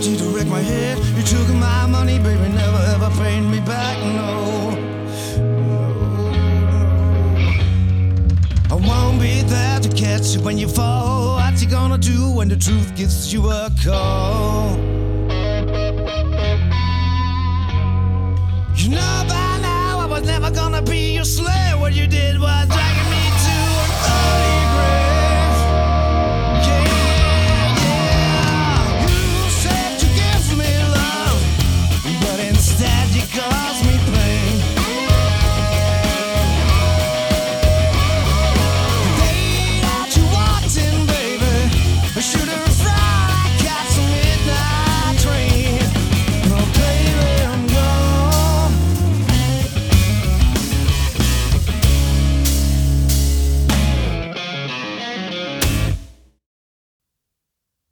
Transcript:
opportunity to wreck my head. You took my money, baby, never ever paid me back, no. I won't be there to catch you when you fall. What you gonna do when the truth gives you a call? You know by now I was never gonna be your slave. What you did was drag